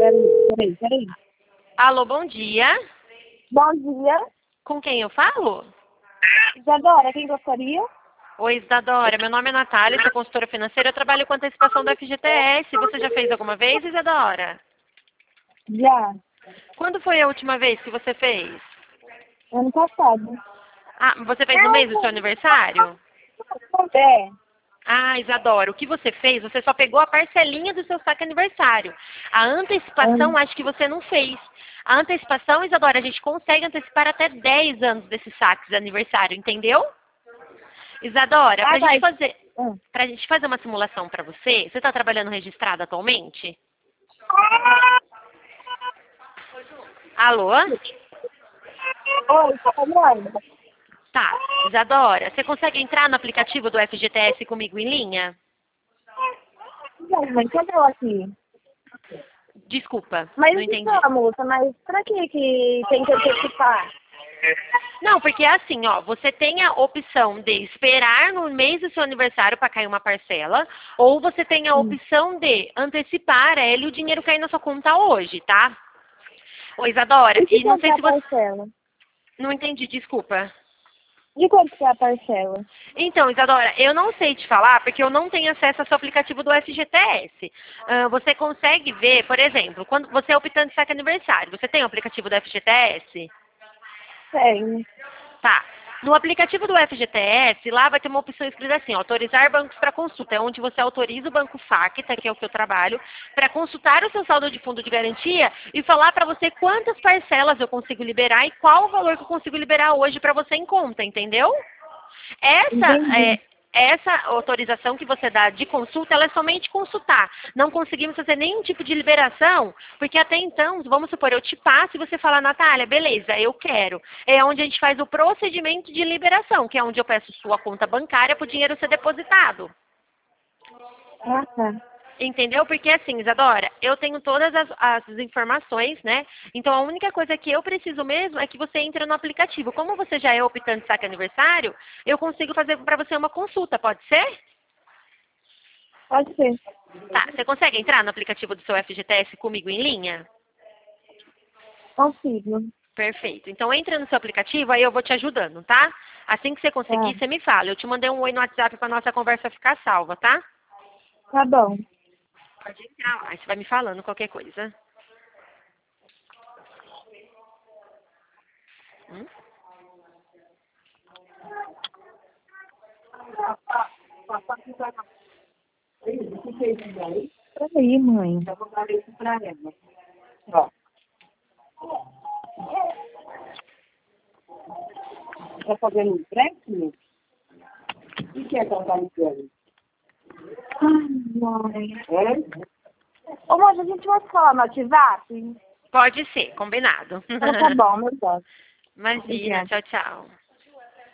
Peraí. Alô, bom dia. Bom dia. Com quem eu falo? Isadora, quem gostaria? Oi, Isadora. Meu nome é Natália, sou consultora financeira. Eu trabalho com antecipação do FGTS. Você já fez alguma vez, Isadora? Já. Quando foi a última vez que você fez? Ano passado. Ah, você fez no mês do seu aniversário? É. Ah, Isadora, o que você fez? Você só pegou a parcelinha do seu saque aniversário. A antecipação, acho que você não fez. A antecipação, Isadora, a gente consegue antecipar até 10 anos desses saques de aniversário, entendeu? Isadora, pra gente fazer uma simulação pra você, você tá trabalhando registrado atualmente? Alô? Oi, tá falando? Tá. Isadora, você consegue entrar no aplicativo do FGTS comigo em linha? Mãe, cadê eu aqui? Desculpa, Mas não então, entendi. moça, mas pra que tem que antecipar? Não, porque é assim, ó, você tem a opção de esperar no mês do seu aniversário para cair uma parcela, ou você tem a opção de antecipar ela e o dinheiro cair na sua conta hoje, tá? Ô, Isadora, E de e não quanto sei é a se você... parcela? Não entendi, desculpa. De quanto que é a parcela? Então, Isadora, eu não sei te falar porque eu não tenho acesso ao seu aplicativo do FGTS. Você consegue ver, por exemplo, quando você é optante de saque aniversário, você tem o aplicativo do FGTS? Tenho. Tá. No aplicativo do FGTS, lá vai ter uma opção escrita assim, autorizar bancos para consulta, é onde você autoriza o Banco Facta, que é o que eu trabalho, para consultar o seu saldo de fundo de garantia e falar para você quantas parcelas eu consigo liberar e qual o valor que eu consigo liberar hoje para você em conta, entendeu? Entendi. Essa autorização que você dá de consulta, ela é somente consultar. Não conseguimos fazer nenhum tipo de liberação, porque até então, vamos supor, eu te passo e você fala, Natália, beleza, eu quero. É onde a gente faz o procedimento de liberação, que é onde eu peço sua conta bancária para o dinheiro ser depositado. Ah, tá. Entendeu? Porque assim, Isadora, eu tenho todas as informações, né? Então a única coisa que eu preciso mesmo é que você entre no aplicativo. Como você já é optante de saque aniversário, eu consigo fazer para você uma consulta, pode ser? Pode ser. Tá, você consegue entrar no aplicativo do seu FGTS comigo em linha? Consigo. Perfeito. Então entra no seu aplicativo, aí eu vou te ajudando, tá? Assim que você Tá. conseguir, você me fala. Eu te mandei um oi no WhatsApp para nossa conversa ficar salva, tá? Tá bom. Pode entrar lá, aí você vai me falando qualquer coisa. Hum? Peraí, mãe. Ó. Tá fazendo empréstimo? O que é que ela tá ligando? Ai, mãe. Ô, moça, a gente vai falar no WhatsApp? Pode ser, combinado. Então tá bom, meu Deus. Imagina, Obrigada. tchau, tchau.